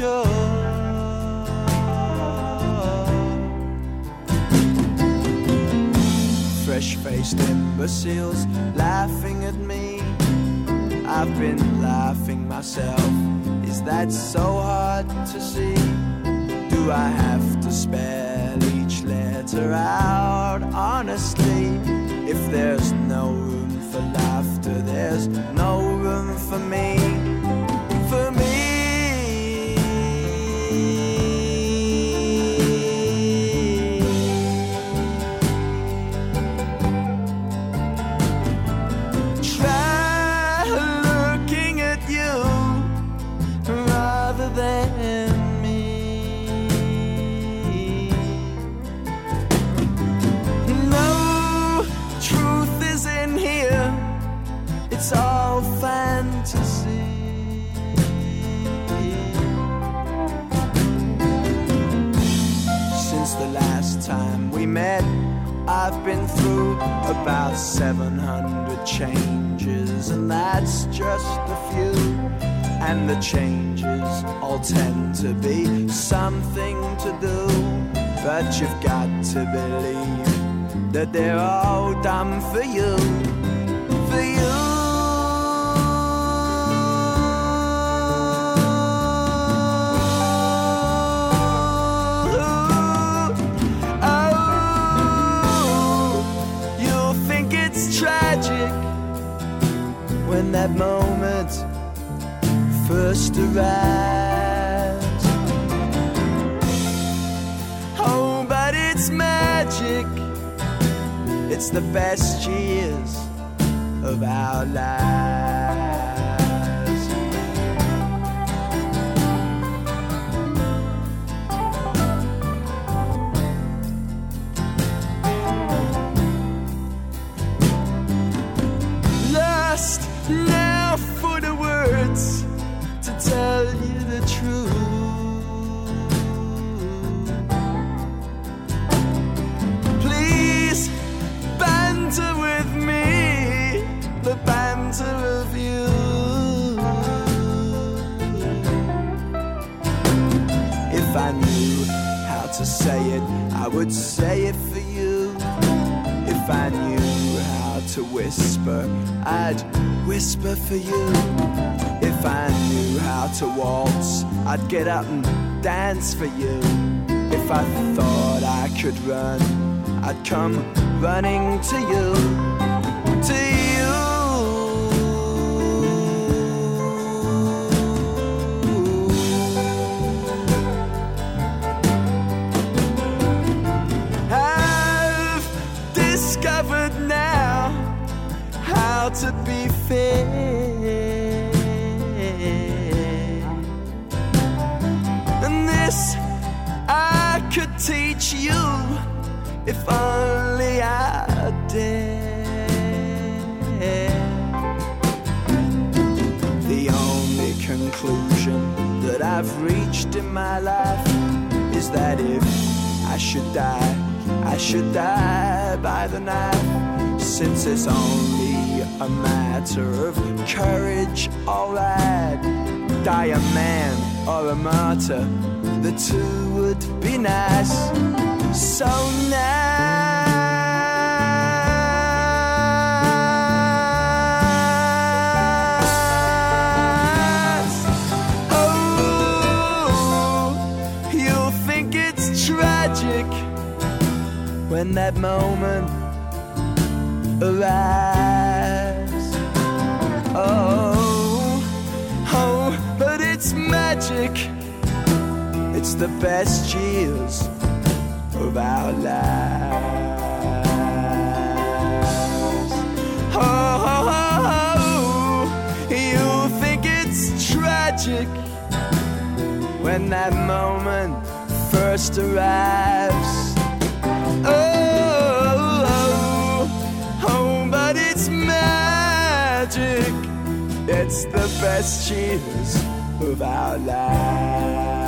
shore. Fresh-faced imbeciles laughing at me. I've been laughing myself. Is that so hard to see? Do I have to spell each letter out honestly? If there's no room for laughter, there's no room for me. For me. Try looking at you rather than me. No truth is in here, it's all fantasy. Since the last time we met, I've been through about 700 changes, and that's just a few. And the changes all tend to be something to do, but you've got to believe that they're all done for you, for you. Tragic when that moment first arrives. Oh, but it's magic. It's the best years of our lives. Now for the words to tell you the truth. Please banter with me, the banter of you. If I knew how to say it, I would say it for you. If I knew how to whisper, I'd whisper for you. If I knew how to waltz, I'd get up and dance for you. If I thought I could run, I'd come running to you, to you. I've discovered now how to be fair, and this I could teach you if only I dare. The only conclusion that I've reached in my life is that if I should die, I should die by the knife. Since it's only a matter of courage, alright. Die a man or a martyr, the two would be nice. So nice. Oh, you'll think it's tragic when that moment arrives. Oh, but it's magic. It's the best years of our lives. Oh, you think it's tragic when that moment first arrives. Oh, but it's magic. It's the best years of our lives.